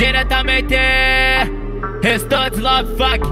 diretamente Restantes Love Fuck.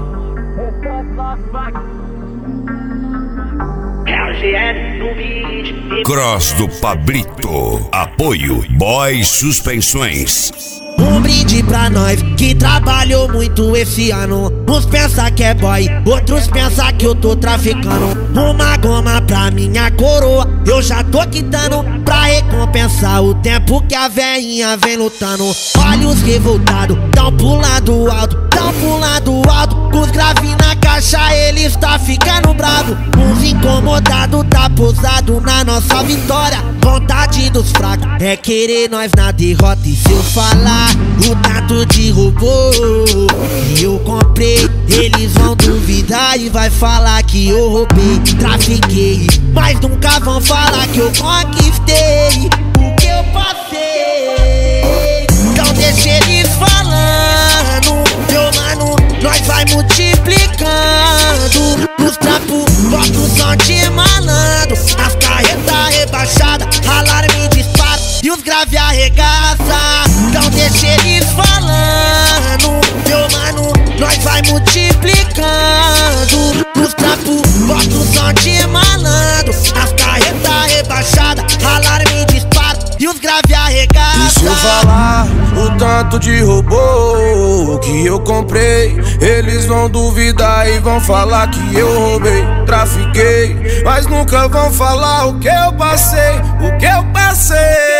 Cross do Pablito. Apoio Boys Suspensões. Um brinde pra nós que trabalhou muito esse ano. Uns pensa que é boy, outros pensa que eu tô traficando. Uma goma pra minha coroa, eu já tô quitando, pra recompensar o tempo que a veinha vem lutando. Olhos revoltados, tão pro lado alto, tão pro lado alto. Com os graves na caixa, eles tá ficando bravo. Uns incomodados, tá posado na nossa vitória. Vontade dos fracos é querer nós na derrota. E se eu falar o tanto de robô que eu comprei, eles vão duvidar e vai falar que eu roubei, trafiquei, mas nunca vão falar que eu conquistei o que eu passei. Então deixa eles falando, meu mano, nós vai multiplicando. Nos trampos, bota o som de malandro, as carretas rebaixadas, alarme dispara e os grave arregaça. Então deixa eles falando, meu mano, nós vai multiplicando. Nos trampos, bota o som de malandro, as carretas rebaixadas, alarme dispara e os grave arregaça. E se eu falar o tanto de robô que eu comprei, eles vão duvidar e vão falar que eu roubei, trafiquei, mas nunca vão falar o que eu passei, o que eu passei.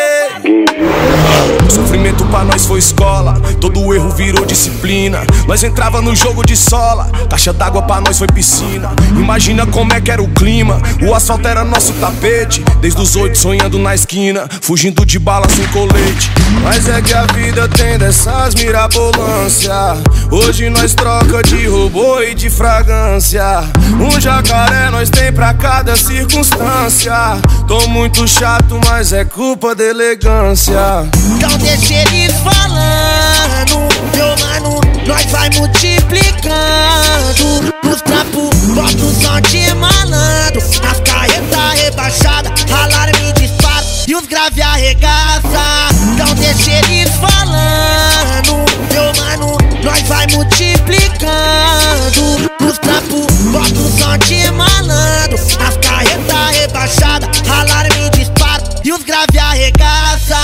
Sofrimento pra nós foi escola, todo erro virou disciplina. Nós entrava no jogo de sola, caixa d'água pra nós foi piscina. Imagina como é que era o clima, o asfalto era nosso tapete. Desde os 8 sonhando na esquina, fugindo de bala sem colete. Mas é que a vida tem dessas mirabolância. Hoje nós troca de robô e de fragrância. Um jacaré nós tem pra cada circunstância. Tô muito chato, mas é culpa da elegância. Então deixa eles falando, meu mano, nós vai multiplicando. Nos trampos, bota o som de malandro, as carretas rebaixadas, alarme dispara e os grave arregaça. Então deixa eles falando, meu mano, nós vai multiplicando. Nos trampos, bota o som de malandro, as carretas rebaixadas, alarme dispara e os grave arregaça.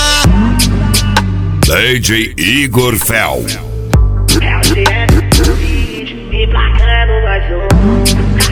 DJ Igor Fel. Emplacando mais um.